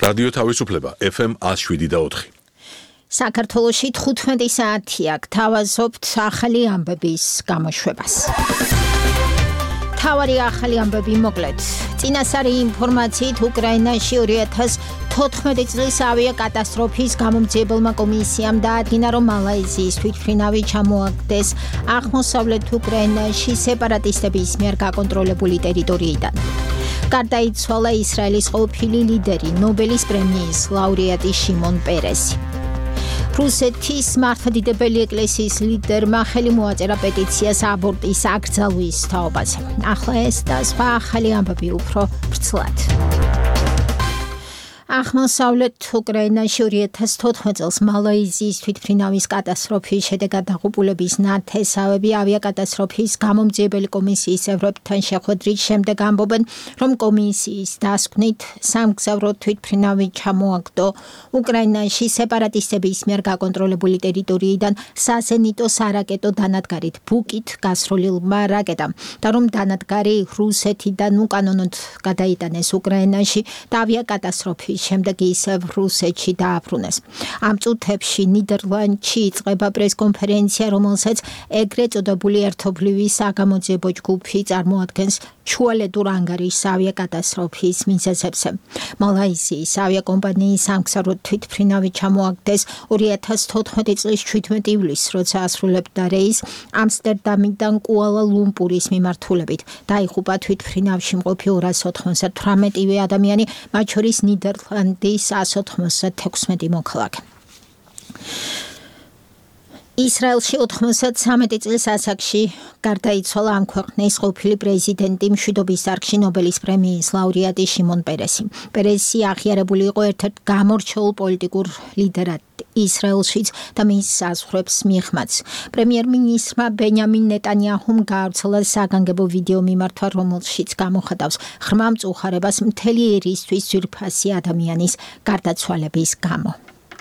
რადიო თავისუფლება FM 107.4. საქართველოში 15 საათია გთავაზობთ ახალი ამბების გამოშვებას. თავარი ახალი ამბები მოკლედ. წინასწარი ინფორმაციით უკრაინაში 2014 წლის ავიაკატასტროფის გამომძიებელმა კომისიამ დაადგინა, რომ მალაიზიის თვითმფრინავი ჩამოაგდეს აღმოსავლეთ უკრაინაში სეპარატისტების მიერ გაკონტროლებული ტერიტორიიდან. გარდაიცვალა ისრაელის ყოფილი ლიდერი, ნობელის პრემიის ლაურეატი შიმონ პერესი. რუსეთის მართლმადიდებელი ეკლესიის ლიდერმა ხელი მოაწერა პეტიციას აბორტის აკრძალვის თაობაზე. ახლა ეს და სხვა ახალი ამბები უფრო ვრცლად. აღმოსავლეთ უკრაინაში 2014 წელს მალაიზიის თვითმფრინავის კატასტროფის შედეგად დაღუპულების ნათესავები ავიაკატასტროფის გამომძიებელი კომისიის წევრებთან შეხვედრის შემდეგ ამბობენ, რომ კომისიის დასკვნით სამგზავრო თვითმფრინავი ჩამოაგდო უკრაინაში სეპარატისტების მიერ გაკონტროლებული ტერიტორიიდან საზენიტო სარაკეტო დანადგარით ბუკით გასრულილმა რაკეტამ და რომ დანადგარი რუსეთიდან უკანონოდ გადაიტანეს უკრაინაში და ავიაკატასტროფის შემდეგ ისევ რუსეთში დააბრუნეს. ამ წუთებში ნიდერლანდში იწყება პრესკონფერენცია, რომელსაც ეგრეთ წოდებული ერთობლივი საგამოძიებო ჯგუფი წარმოადგენს ჩუალედურ ანგარიშს ავიაკატასტროფის მიზეზებზე. მალაიზიის ავიაკომპანიის სამგზავრო თვითმფრინავი ჩამოაგდეს 2014 წლის 17 ივლისს, როცა ასრულებდა რეისს ამსტერდამიდან კუალა-ლუმპურის მიმართულებით. დაიღუპა თვითმფრინავში მყოფი 298 ადამიანი, მათ შორის ნიდერლანდის 196 მოქალაქე. ისრაელში 93 წლის ასაკში გარდაიცვალა ამ ქვეყნის ყოფილი პრეზიდენტი, მშვიდობის დარგში ნობელის პრემიის ლაურეატი შიმონ პერესი. პერესი აღიარებული იყო ერთ-ერთ გამორჩეულ პოლიტიკურ ლიდერად ისრაელშიც და მის საზღვრებს მიღმაც. პრემიერ-მინისტრმა ბენიამინ ნეტანიაჰუმ გაავრცელა საგანგებო ვიდეო მიმართვა, რომელშიც გამოხატავს ღრმა მწუხარებას მთელი ერისთვის ძვირფასი ადამიანის გარდაცვალების გამო.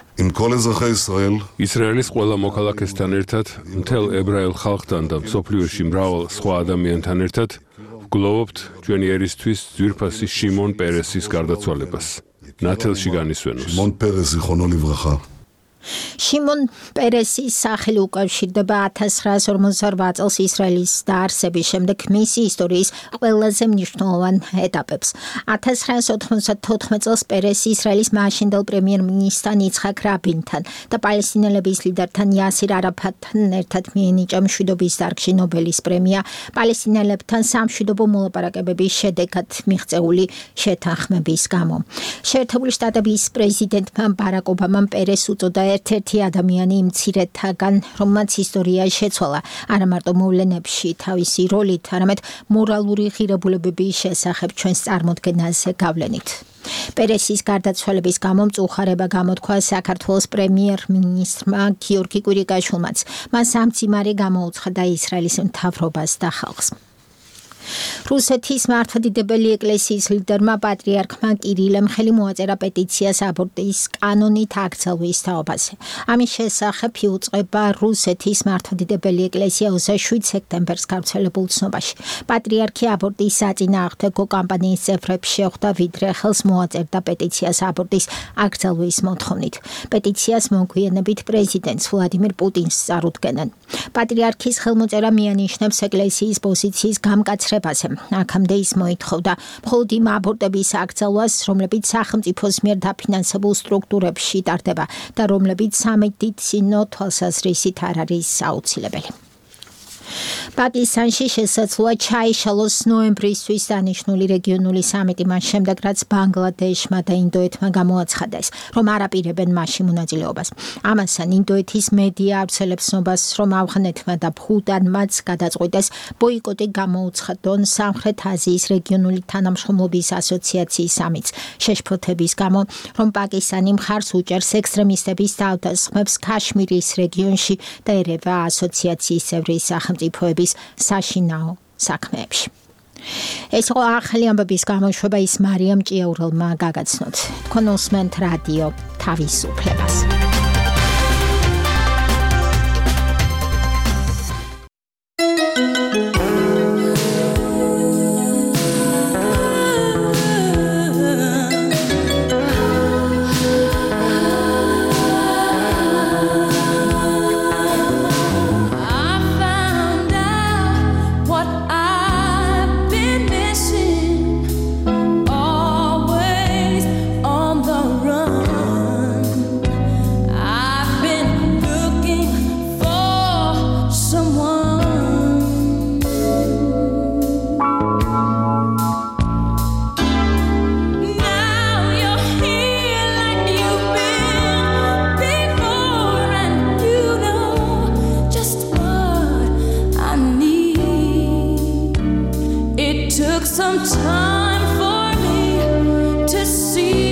ისრაელის ყველა მოქალაქესთან ერთად, მთელ ებრაელ ხალხთან და მსოფლიოში მრავალ სხვა ადამიანთან ერთად ვგლოვობთ ჩვენი ერისთვის ძვირფასი შიმონ პერესის გარდაცვალებას. ნათელში განისვენოს. შიმონ პერესის სახელი უკავშირდება 1948 წელს ისრაელის დაარსების შემდეგ მისი ისტორიის ყველაზე მნიშვნელოვან ეტაპებს. 1994 წელს პერესი ისრაელის მაშინდელ პრემიერ-მინისტრთან იცხაკ რაბინთან და პალესტინელების ლიდერთან იასირ არაფატთან ერთად მიენიჭა მშვიდობის დარგში ნობელის პრემია პალესტინელებთან სამშვიდობო მოლაპარაკებების შედეგად მიღწეული შეთანხმების გამო. შეერთებული შტატების პრეზიდენტმა ბარაკ ობამამ პერესს უწოდა ერთ-ერთი ადამიანი იმ მცირეთაგან, რომელმაც ისტორია შეცვალა არა მარტო მოვლენებში თავისი როლით, არამედ მორალური ღირებულებების შესახებ ჩვენს წარმოდგენაზე გავლენით. პერესის გარდაცვალების გამო მწუხარება გამოთქვა საქართველოს პრემიერ-მინისტრმა გიორგი კვირიკაშვილმაც. მას ამ მძიმარე გამოუცხადა ისრაელის მთავრობას და ხალხს. რუსეთის მართლმადიდებელი ეკლესიის ლიდერმა პატრიარქმა კირილემ ხელი მოაწერა პეტიციას აბორტის კანონით აკრძალვის თაობაზე. ამის შესახებ იუწყება რუსეთის მართლმადიდებელი ეკლესია 27 სექტემბერს გავრცელებულ ცნობაში. პატრიარქი აბორტის საწინააღმდეგო კამპანიის წევრებს შეხვდა, ვიდრე ხელს მოაწერდა პეტიციას აბორტის აკრძალვის მოთხოვნით. პეტიციას მოგვიანებით პრეზიდენტს ვლადიმირ პუტინს წარუდგენენ. პატრიარქის ხელმოწერა მიანიშნებს ეკლესიის პოზიციის გამკაცრებას. აქამდე ის მოითხოვდა მხოლოდ იმ აბორტების აკრძალვას, რომლებიც სახელმწიფოს მიერ დაფინანსებულ სტრუქტურებში ტარდება და რომლებიც სამედიცინო თვალსაზრისით არ არის აუცილებელი. პაკისტანში შესაძლოა ჩაიშალოს ნოემბრისთვის დანიშნული რეგიონული სამიტი მას შემდეგ, რაც ბანგლადეშმა და ინდოეთმა გამოაცხადეს, რომ არ აპირებენ მასში მონაწილეობას. ამასთან ინდოეთის მედია ავრცელებს ცნობას, რომ ავღანეთმა და ბჰუტანმაც გადაწყვიტეს ბოიკოტი გამოუცხადონ სამხრეთ აზიის რეგიონული თანამშრომლობის ასოციაციის სამიტს, შეშფოთების გამო, რომ პაკისტანი მხარს უჭერს ექსტრემისტების თავდასხმებს ქაშმირის რეგიონში და ერევა ასოციაციის წევრი სახელმწიფოების საშინაო საქმეებში. ეს იყო ახალი ამბების გამოშვება, ის მარიამ ჭიაურელმა გაგაცნოთ. თქვენ უსმენთ რადიო თავისუფლებას. some time for me to see.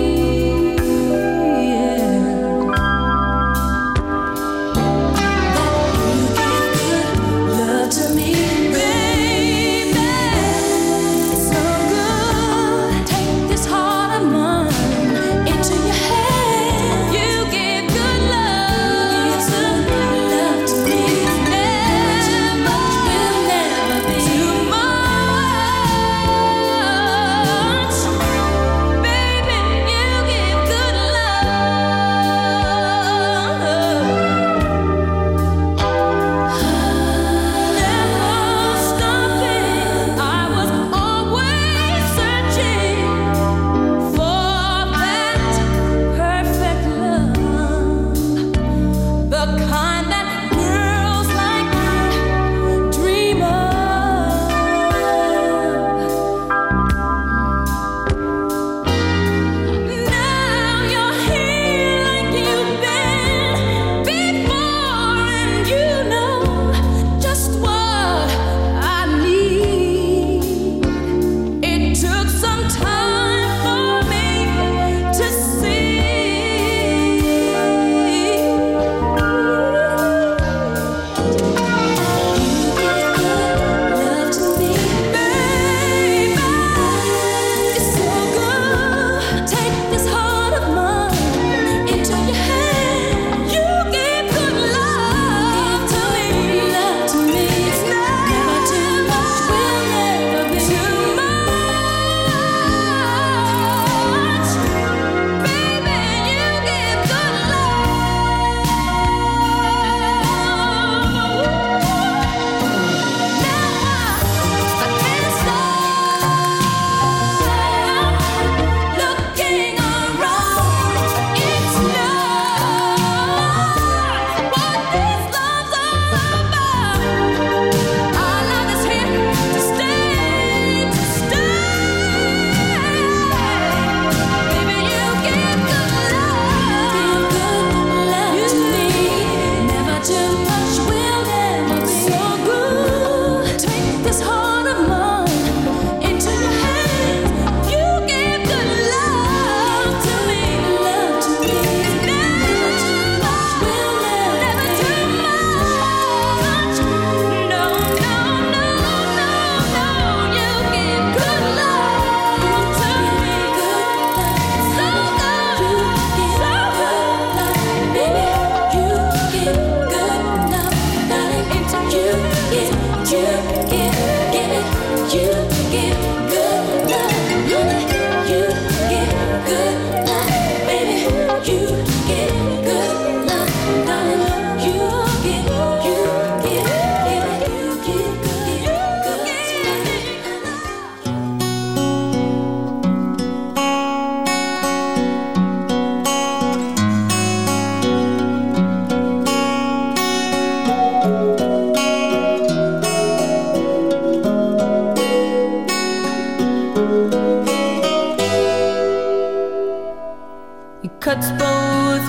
cuts both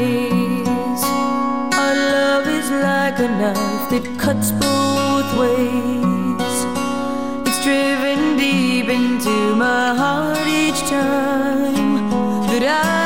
ways. Our love is like a knife that cuts both ways. It's driven deep into my heart each time that I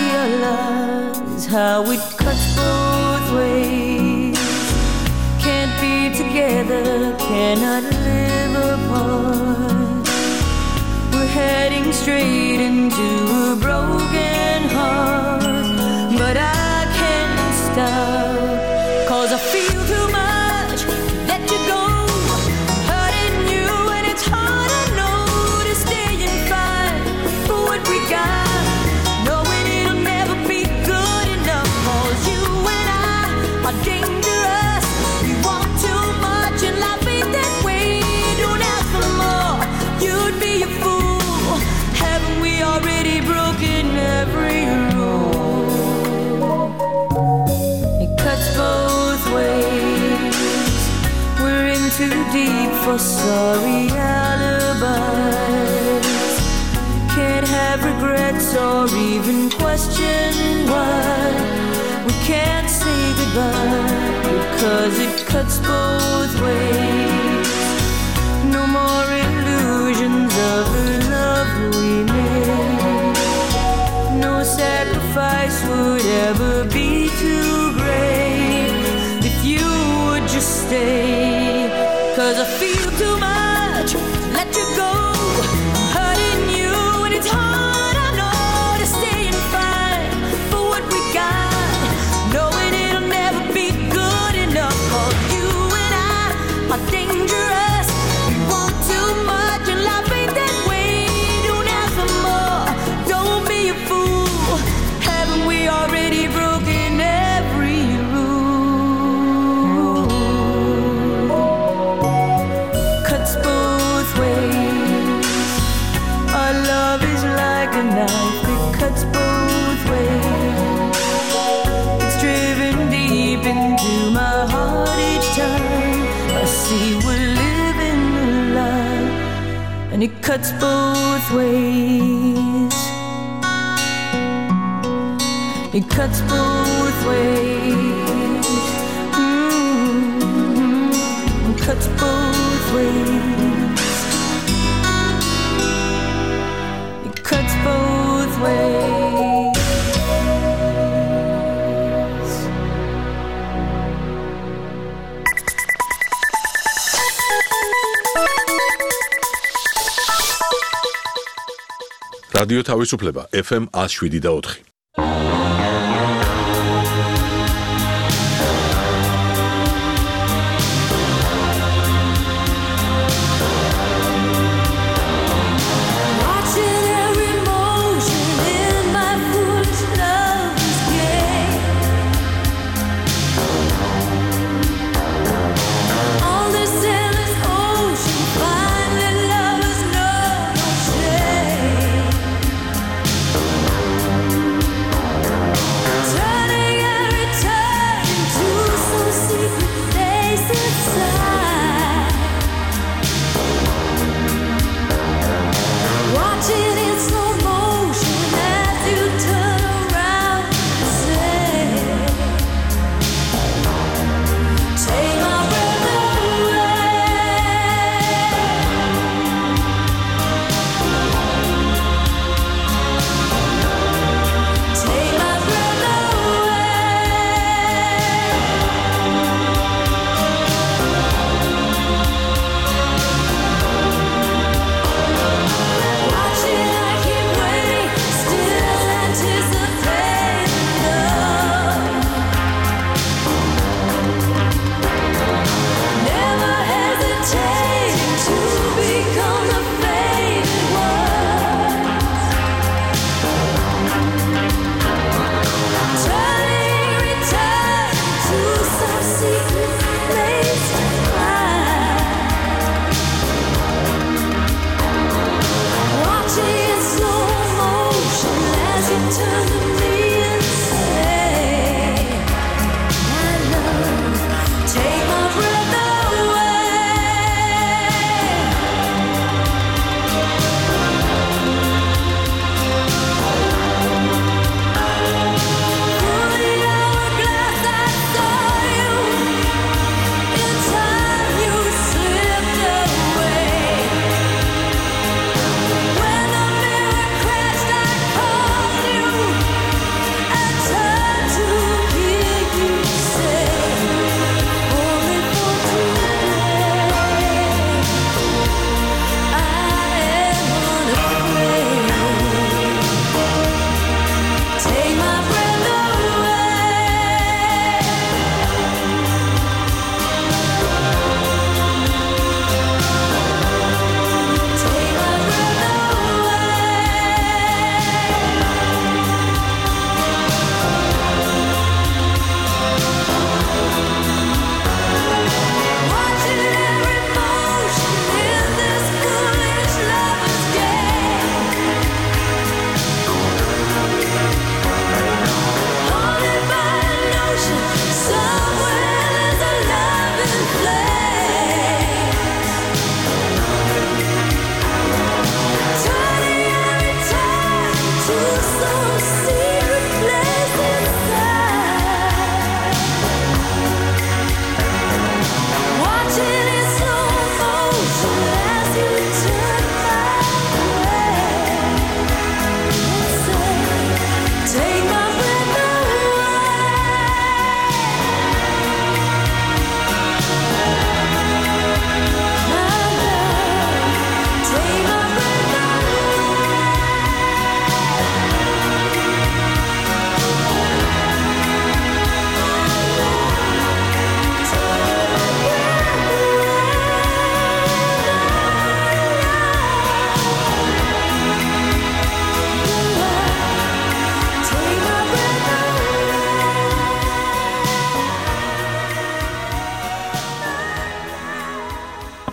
realize how it cuts both ways. Can't be together, cannot live apart. We're heading straight into a broken heart, but I can't stop, 'cause I feel too much that you go, hurting you, and it's hard, I know, to stay and fight for what we got, knowing it'll never be good enough, 'cause you and I are dangerous. We want too much and life ain't that way. Don't ask for more, you'd be a fool. Haven't we already broken every rule? It cuts both ways. We're in too deep for sorry alibis. Can't have regrets or even question why we can't say goodbye, because it cuts both ways. No more illusion 'Cause I feel too much to let you go. I'm hurting you and it's hard, I know, to stay and fight for what we got, knowing it'll never be good enough. For you and I are dangerous. We want too much and life ain't that way. Don't ask for more, don't be a fool. Haven't we already broken every rule? Cuts both ways. Our love is like a knife that cuts both ways. It's driven deep into my heart each time I see we're living a lie, and it cuts both ways. It cuts both ways. It cuts both ways. It cuts both ways. რადიო თავისუფლება FM 107.4. Watching every motion in my foolish love's game. On this endless ocean, finding lovers know no shame.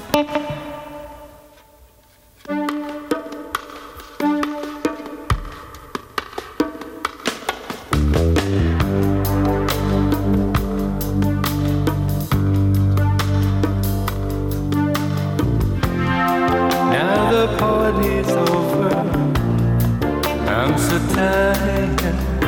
Now the party's over, I'm so tired.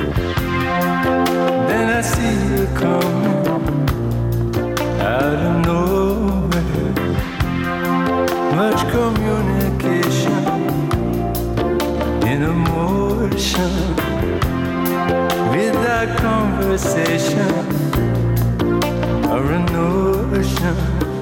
Then I see you coming out of nowhere. Much communication in emotion, without conversation or a notion.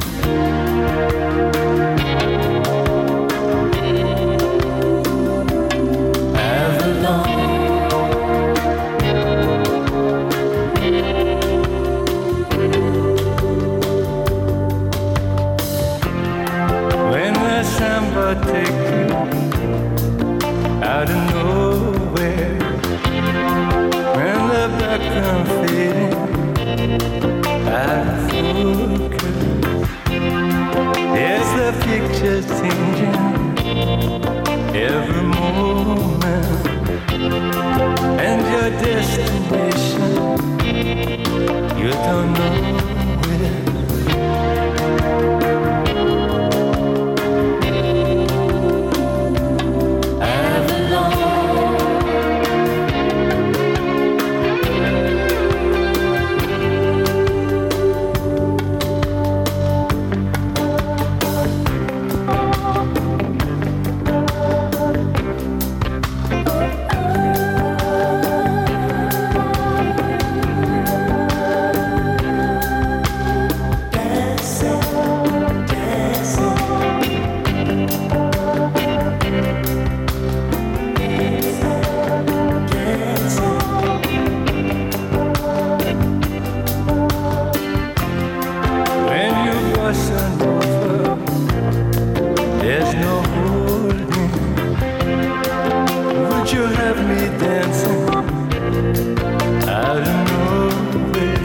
When the samba take you out of nowhere, when the background fading out of focus, there's the picture changing every moment, and your destination you don't know where. When you bust and over, there's no holding. Would you have me dancing out of nowhere?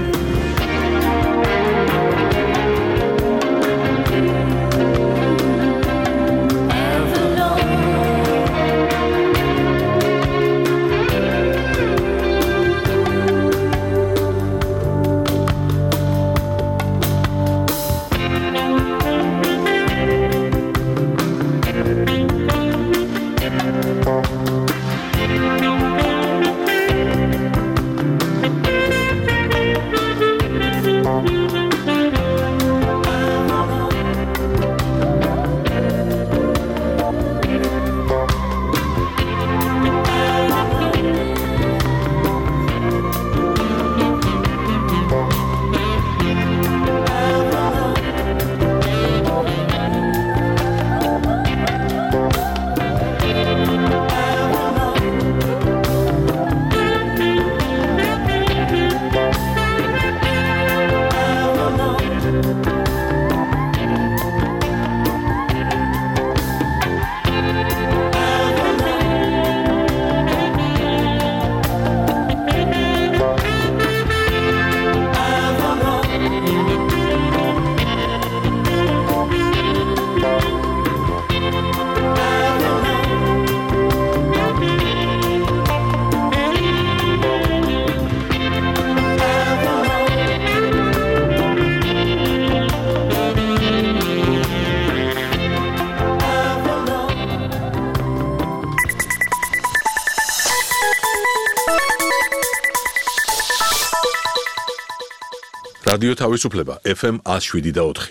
რადიო თავისუფლება FM 107.4.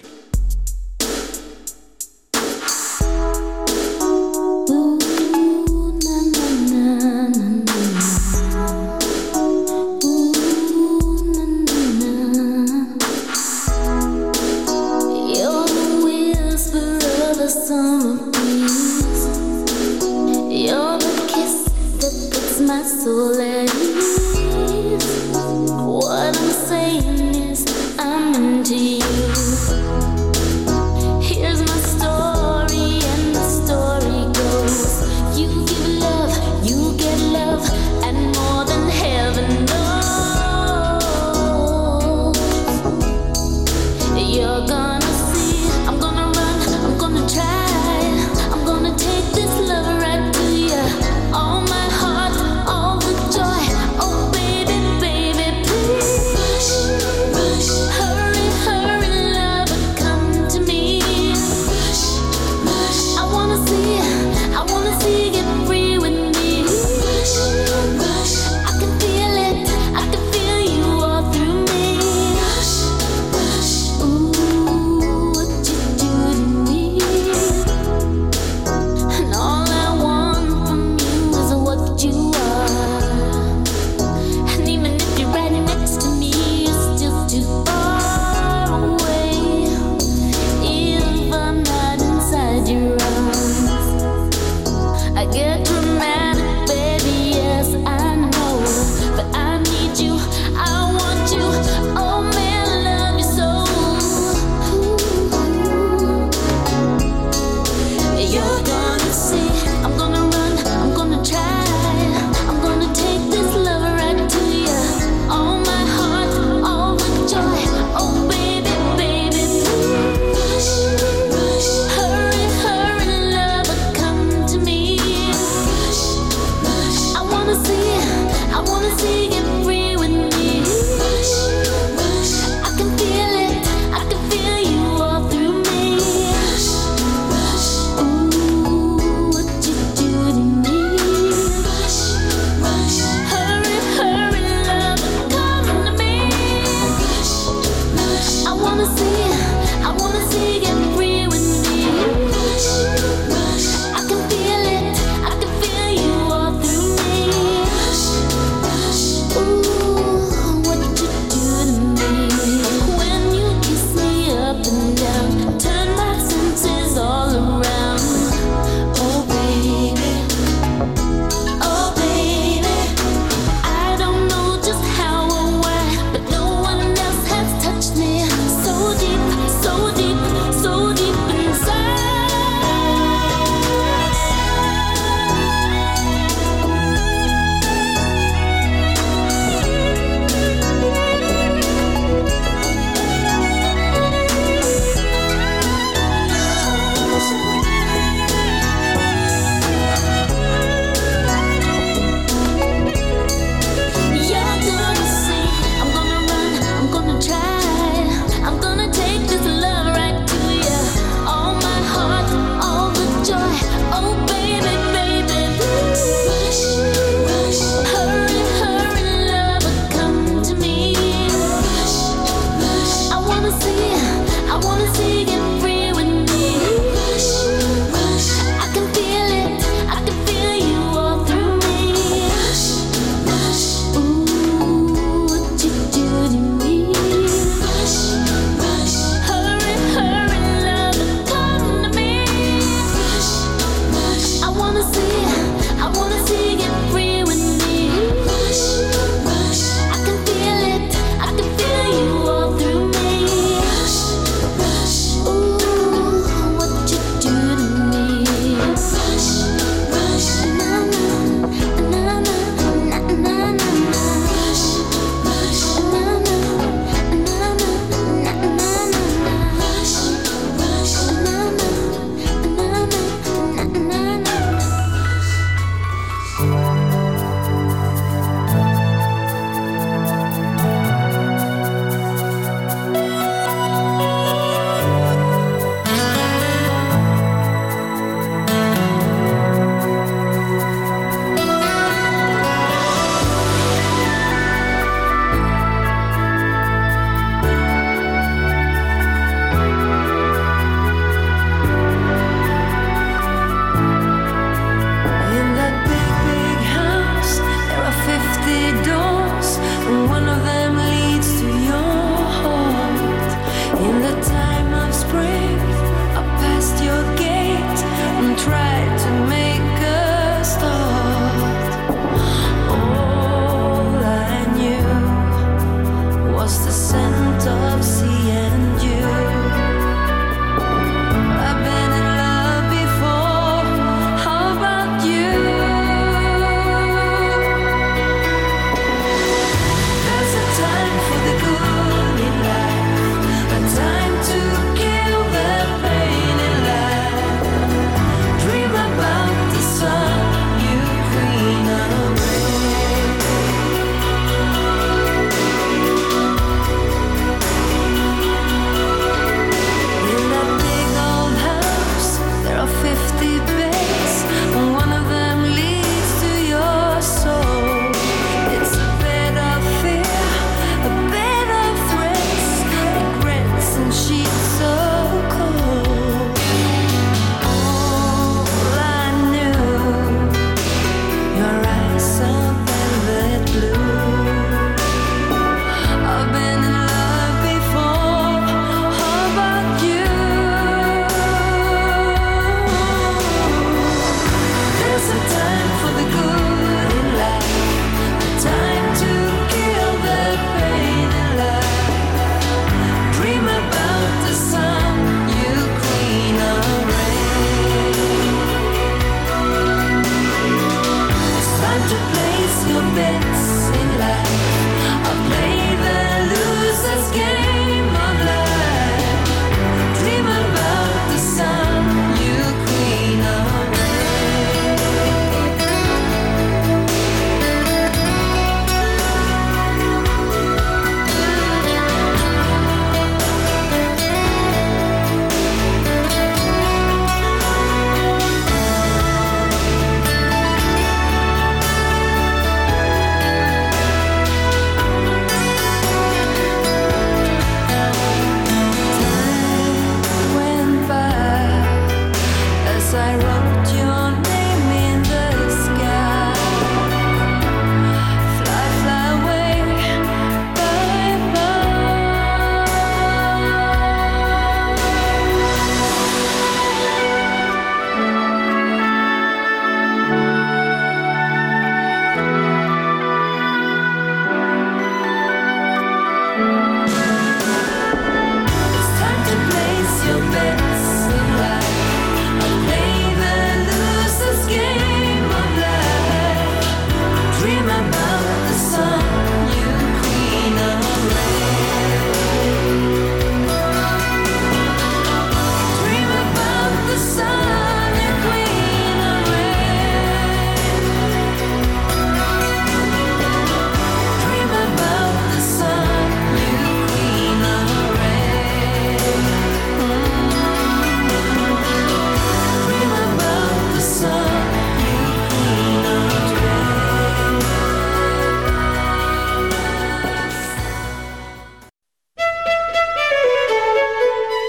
You're gonna see, I'm gonna run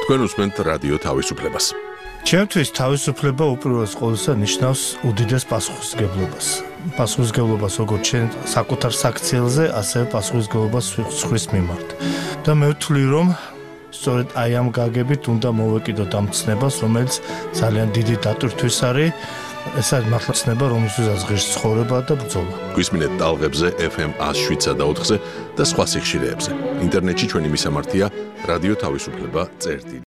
თქვენ უსმენთ რადიო თავისუფლებას. ჩემთვის თავისუფლება უპირველეს ყოვლისა ნიშნავს უდიდეს პასუხისმგებლობას. პასუხისმგებლობას როგორც ჩვენ საკუთარ საქციელზე, ასევე პასუხისმგებლობას სხვის მიმართ. და მე ვთვლი, რომ სწორედ აი ამ გაგებით უნდა მოვეკიდოთ ამ ცნებას, რომელიც ძალიან დიდი დატვირთვის არის. ეს არის მართლა ცნება, რომელსაც ღირს ცხოვრება და ბრძოლა. გვისმინეთ ტალღებზე FM 107.4-ზე და სხვა სიხშირეებზე. ინტერნეტში ჩვენი მისამართია რადიო თავისუფლება.წერტილი.